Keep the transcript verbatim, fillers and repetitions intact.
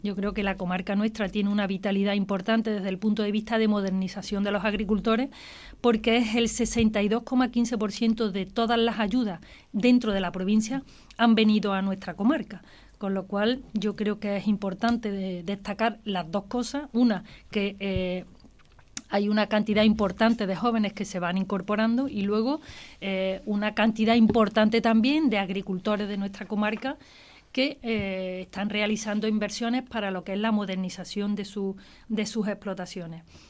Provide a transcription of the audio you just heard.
Yo creo que la comarca nuestra tiene una vitalidad importante desde el punto de vista de modernización de los agricultores, porque es el sesenta y dos coma quince por ciento de todas las ayudas dentro de la provincia han venido a nuestra comarca. Con lo cual yo creo que es importante de destacar las dos cosas. Una, que eh, hay una cantidad importante de jóvenes que se van incorporando y luego eh, una cantidad importante también de agricultores de nuestra comarca que eh, están realizando inversiones para lo que es la modernización de, su, de sus explotaciones.